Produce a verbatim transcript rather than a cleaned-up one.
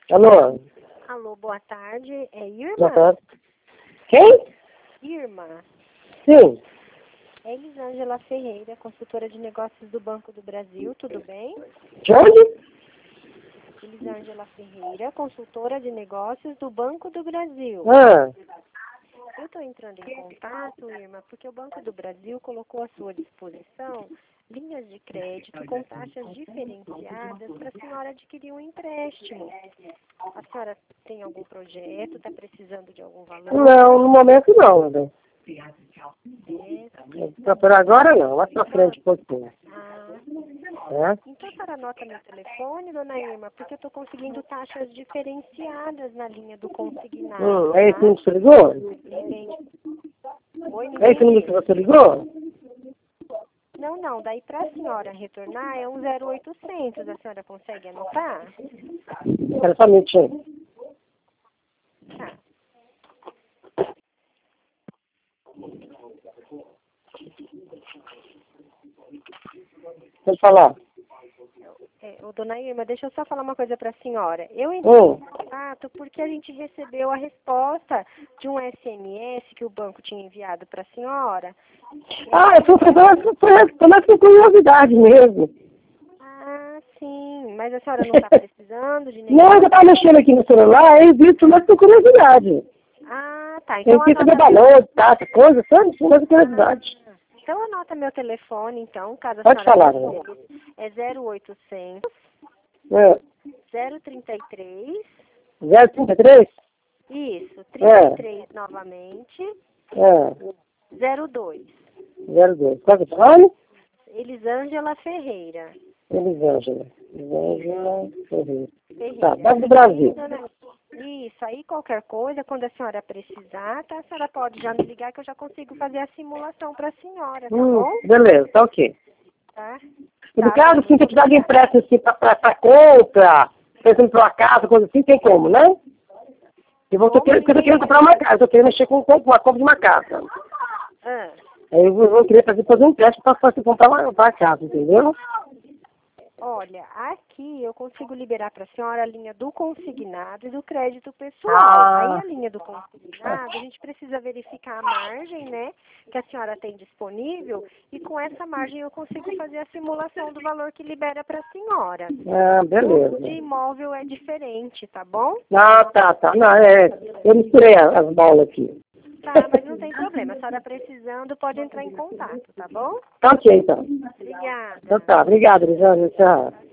Alô? Alô, boa tarde. É Irma? Boa tarde. Quem? Irma. Sim. É Elisângela Ferreira, consultora de negócios do Banco do Brasil. Tudo bem? De onde? Elisângela Ferreira, consultora de negócios do Banco do Brasil. Ah, Eu estou entrando em contato, Irma, porque o Banco do Brasil colocou à sua disposição linhas de crédito com taxas diferenciadas para a senhora adquirir um empréstimo. A senhora tem algum projeto, está precisando de algum valor? não, no momento não, né? É, Por agora não, lá pra frente um pouquinho. ah, É? então a senhora anota meu telefone, dona Irma, porque eu estou conseguindo taxas diferenciadas na linha do consignado. Hum, é esse Tá? número que você ligou? De repente... Oi, não É esse número que entendi. você ligou? Não, não, daí para a senhora retornar é um zero oitocentos, a senhora consegue anotar? Espera só um minutinho. Tá. Pode falar. É, ô, dona Irma, deixa eu só falar uma coisa para a senhora. Eu entrei Hum. em contato porque a gente recebeu a resposta de um S M S que o banco tinha enviado para a senhora. Ah, eu fui fazer mais por curiosidade mesmo. Ah, sim, mas a senhora não está precisando de nenhum... Não, eu estava mexendo aqui no celular e vi isso mais por curiosidade. Ah, tá, Eu então quis saber anota... valor, taxa, coisa, sabe? Isso mais por curiosidade. Ah, então anota meu telefone, então, caso a Pode senhora falar, tenha né? interesse. É zero oitocentos, É. zero trinta e três, zero trinta e três? isso, trinta e três novamente, É. zero dois. zero dois. Qual que é o nome? Elisângela Ferreira. Elisângela. Elisângela Ferreira. Ferreira. Tá, Banco do Brasil. Aí, dona- Isso, aí qualquer coisa, quando a senhora precisar, tá? A senhora pode já me ligar que eu já consigo fazer a simulação para a senhora, tá Hum, bom? beleza, tá ok. Tá? E no Tá caso, bom, assim, se muito eu precisar de obrigada. empréstimo assim, pra, pra, pra compra, pensando pra uma casa, coisa assim, tem como, né? Eu vou, tô Como querendo, porque eu tô querendo comprar uma casa, eu tô querendo mexer com, com uma compra de uma casa. Ah, Aí eu vou, vou querer fazer, fazer um empréstimo pra, pra comprar uma, uma casa, entendeu? olha, aqui eu consigo liberar para a senhora a linha do consignado e do crédito pessoal. Aí Ah, a linha do consignado, a gente precisa verificar a margem, né, que a senhora tem disponível, e com essa margem eu consigo fazer a simulação do valor que libera para a senhora. ah, O beleza. de imóvel é diferente, tá bom? Ah, tá, tá. Não, é, eu misturei as, as bolas aqui. Tá, mas não tem problema. A senhora precisando pode entrar em contato, tá bom? Tá ok, então. Então Obrigada. tá, obrigado, Elisângela, tchau.